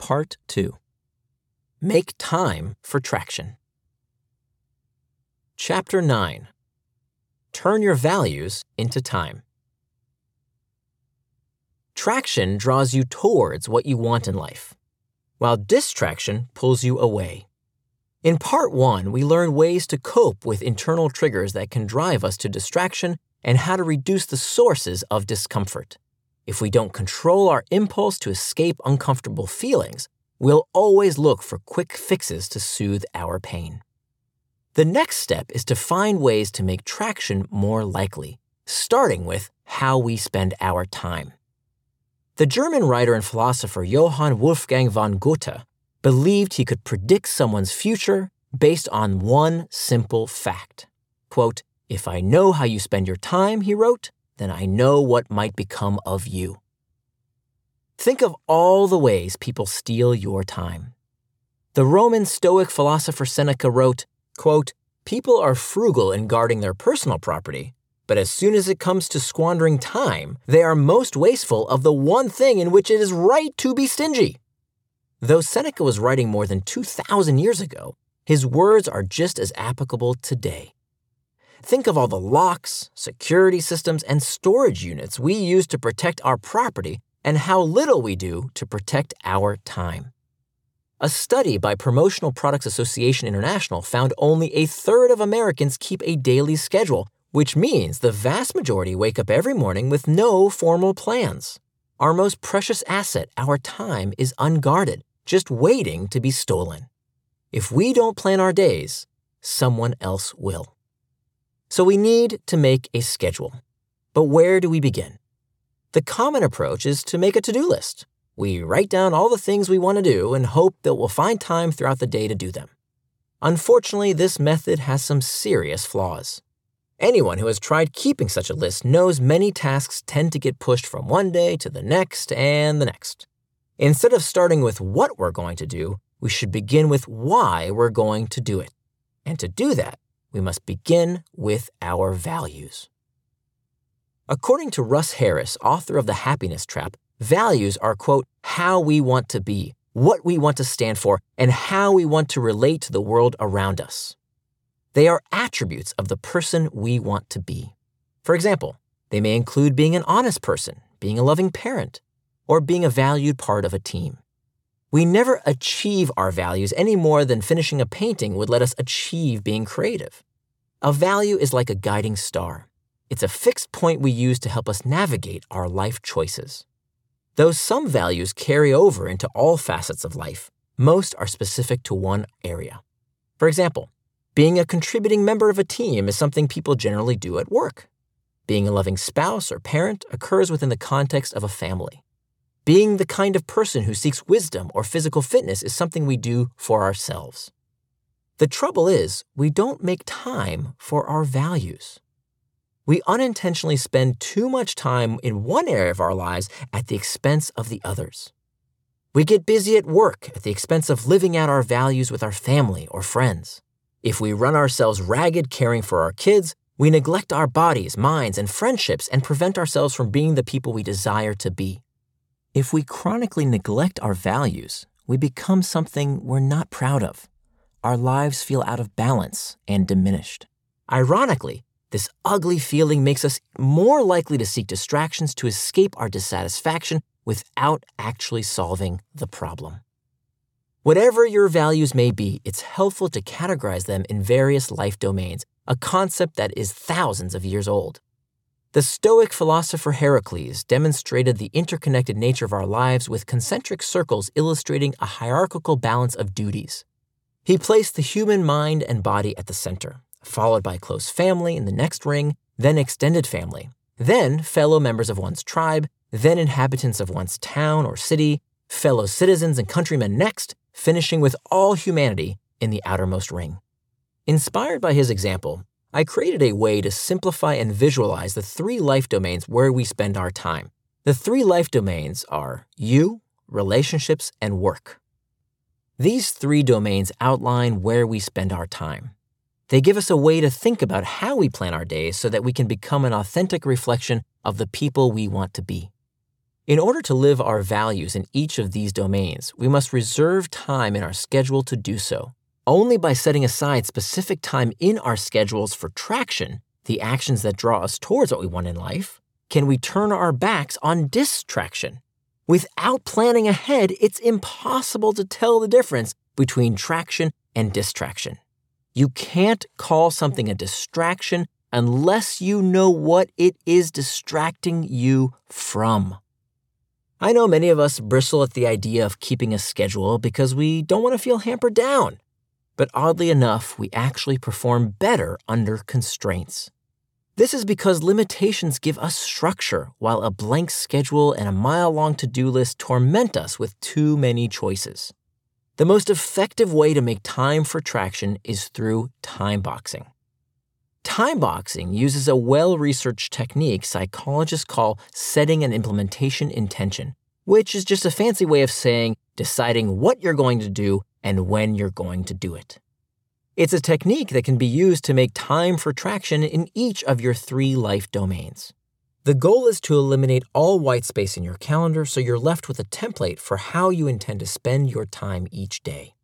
Part 2. Make time for traction. Chapter 9. Turn your values into time. Traction draws you towards what you want in life, while distraction pulls you away. In Part 1, we learn ways to cope with internal triggers that can drive us to distraction and how to reduce the sources of discomfort. If we don't control our impulse to escape uncomfortable feelings, we'll always look for quick fixes to soothe our pain. The next step is to find ways to make traction more likely, starting with how we spend our time. The German writer and philosopher Johann Wolfgang von Goethe believed he could predict someone's future based on one simple fact. Quote, "If I know how you spend your time," he wrote, "then I know what might become of you." Think of all the ways people steal your time. The Roman Stoic philosopher Seneca wrote, quote, "People are frugal in guarding their personal property, but as soon as it comes to squandering time, they are most wasteful of the one thing in which it is right to be stingy." Though Seneca was writing more than 2,000 years ago, his words are just as applicable today. Think of all the locks, security systems, and storage units we use to protect our property and how little we do to protect our time. A study by Promotional Products Association International found only a third of Americans keep a daily schedule, which means the vast majority wake up every morning with no formal plans. Our most precious asset, our time, is unguarded, just waiting to be stolen. If we don't plan our days, someone else will. So we need to make a schedule. But where do we begin? The common approach is to make a to-do list. We write down all the things we want to do and hope that we'll find time throughout the day to do them. Unfortunately, this method has some serious flaws. Anyone who has tried keeping such a list knows many tasks tend to get pushed from one day to the next and the next. Instead of starting with what we're going to do, we should begin with why we're going to do it. And to do that, we must begin with our values. According to Russ Harris, author of The Happiness Trap, values are, quote, how we want to be, what we want to stand for, and how we want to relate to the world around us. They are attributes of the person we want to be. For example, they may include being an honest person, being a loving parent, or being a valued part of a team. We never achieve our values any more than finishing a painting would let us achieve being creative. A value is like a guiding star. It's a fixed point we use to help us navigate our life choices. Though some values carry over into all facets of life, most are specific to one area. For example, being a contributing member of a team is something people generally do at work. Being a loving spouse or parent occurs within the context of a family. Being the kind of person who seeks wisdom or physical fitness is something we do for ourselves. The trouble is, we don't make time for our values. We unintentionally spend too much time in one area of our lives at the expense of the others. We get busy at work at the expense of living out our values with our family or friends. If we run ourselves ragged caring for our kids, we neglect our bodies, minds, and friendships and prevent ourselves from being the people we desire to be. If we chronically neglect our values, we become something we're not proud of. Our lives feel out of balance and diminished. Ironically, this ugly feeling makes us more likely to seek distractions to escape our dissatisfaction without actually solving the problem. Whatever your values may be, it's helpful to categorize them in various life domains, a concept that is thousands of years old. The Stoic philosopher Heracles demonstrated the interconnected nature of our lives with concentric circles illustrating a hierarchical balance of duties. He placed the human mind and body at the center, followed by close family in the next ring, then extended family, then fellow members of one's tribe, then inhabitants of one's town or city, fellow citizens and countrymen next, finishing with all humanity in the outermost ring. Inspired by his example, I created a way to simplify and visualize the three life domains where we spend our time. The three life domains are you, relationships, and work. These three domains outline where we spend our time. They give us a way to think about how we plan our days so that we can become an authentic reflection of the people we want to be. In order to live our values in each of these domains, we must reserve time in our schedule to do so. Only by setting aside specific time in our schedules for traction, the actions that draw us towards what we want in life, can we turn our backs on distraction. Without planning ahead, it's impossible to tell the difference between traction and distraction. You can't call something a distraction unless you know what it is distracting you from. I know many of us bristle at the idea of keeping a schedule because we don't want to feel hampered down. But oddly enough, we actually perform better under constraints. This is because limitations give us structure, while a blank schedule and a mile-long to-do list torment us with too many choices. The most effective way to make time for traction is through time boxing. Time boxing uses a well-researched technique psychologists call setting an implementation intention, which is just a fancy way of saying deciding what you're going to do and when you're going to do it. It's a technique that can be used to make time for traction in each of your 3 life domains. The goal is to eliminate all white space in your calendar so you're left with a template for how you intend to spend your time each day.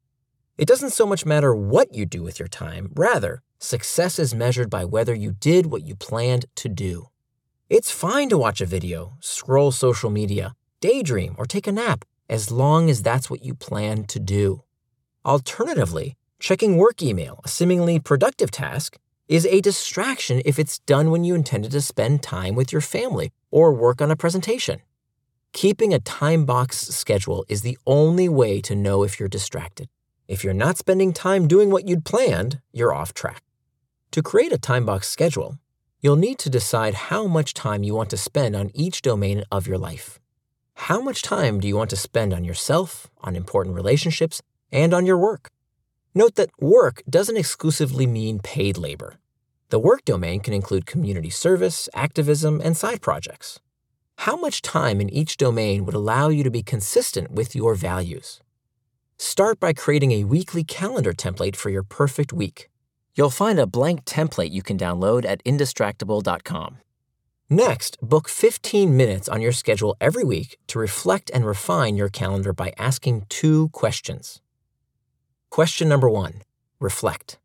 It doesn't so much matter what you do with your time, rather, success is measured by whether you did what you planned to do. It's fine to watch a video, scroll social media, daydream, or take a nap, as long as that's what you plan to do. Alternatively, checking work email, a seemingly productive task, is a distraction if it's done when you intended to spend time with your family or work on a presentation. Keeping a time-boxed schedule is the only way to know if you're distracted. If you're not spending time doing what you'd planned, you're off track. To create a time-boxed schedule, you'll need to decide how much time you want to spend on each domain of your life. How much time do you want to spend on yourself, on important relationships, and on your work? Note that work doesn't exclusively mean paid labor. The work domain can include community service, activism, and side projects. How much time in each domain would allow you to be consistent with your values? Start by creating a weekly calendar template for your perfect week. You'll find a blank template you can download at indistractable.com. Next, book 15 minutes on your schedule every week to reflect and refine your calendar by asking 2 questions. Question number 1, reflect.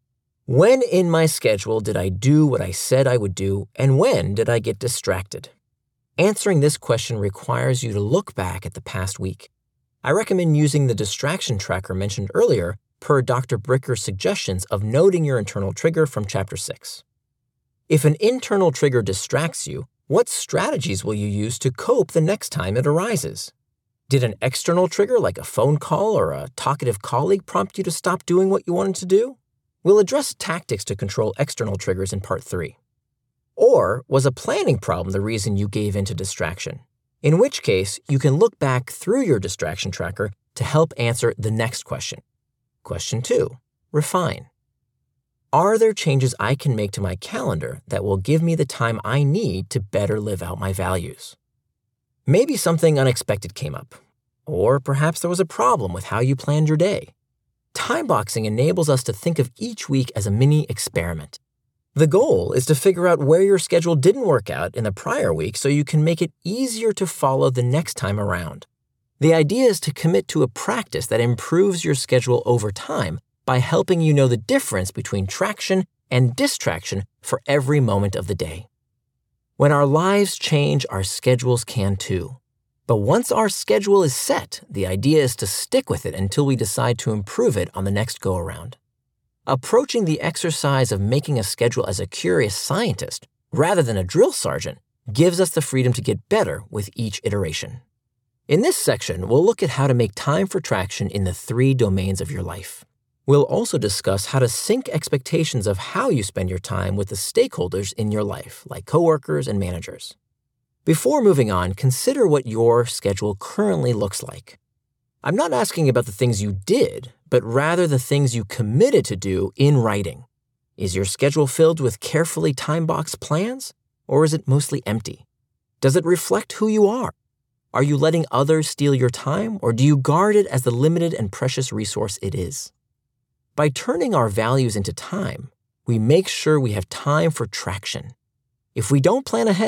When in my schedule did I do what I said I would do, and when did I get distracted? Answering this question requires you to look back at the past week. I recommend using the distraction tracker mentioned earlier per Dr. Bricker's suggestions of noting your internal trigger from Chapter 6. If an internal trigger distracts you, what strategies will you use to cope the next time it arises? Did an external trigger like a phone call or a talkative colleague prompt you to stop doing what you wanted to do? We'll address tactics to control external triggers in Part 3. Or was a planning problem the reason you gave in to distraction? In which case, you can look back through your distraction tracker to help answer the next question. Question 2, refine. Are there changes I can make to my calendar that will give me the time I need to better live out my values? Maybe something unexpected came up, or perhaps there was a problem with how you planned your day. Time boxing enables us to think of each week as a mini experiment. The goal is to figure out where your schedule didn't work out in the prior week so you can make it easier to follow the next time around. The idea is to commit to a practice that improves your schedule over time by helping you know the difference between traction and distraction for every moment of the day. When our lives change, our schedules can too. But once our schedule is set, the idea is to stick with it until we decide to improve it on the next go-around. Approaching the exercise of making a schedule as a curious scientist rather than a drill sergeant gives us the freedom to get better with each iteration. In this section, we'll look at how to make time for traction in the 3 domains of your life. We'll also discuss how to sync expectations of how you spend your time with the stakeholders in your life, like coworkers and managers. Before moving on, consider what your schedule currently looks like. I'm not asking about the things you did, but rather the things you committed to do in writing. Is your schedule filled with carefully time-boxed plans, or is it mostly empty? Does it reflect who you are? Are you letting others steal your time, or do you guard it as the limited and precious resource it is? By turning our values into time, we make sure we have time for traction. If we don't plan ahead,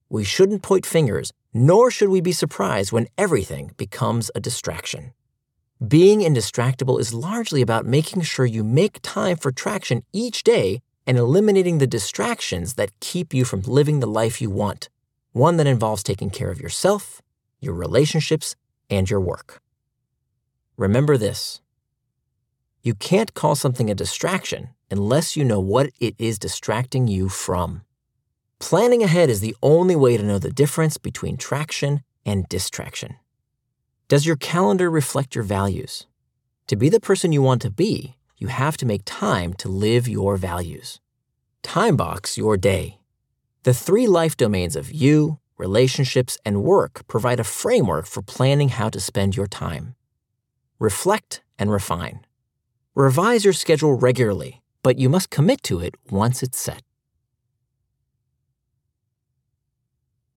We shouldn't point fingers, nor should we be surprised when everything becomes a distraction. Being indistractable is largely about making sure you make time for traction each day and eliminating the distractions that keep you from living the life you want, one that involves taking care of yourself, your relationships, and your work. Remember this: you can't call something a distraction unless you know what it is distracting you from. Planning ahead is the only way to know the difference between traction and distraction. Does your calendar reflect your values? To be the person you want to be, you have to make time to live your values. Timebox your day. The 3 life domains of you, relationships, and work provide a framework for planning how to spend your time. Reflect and refine. Revise your schedule regularly, but you must commit to it once it's set.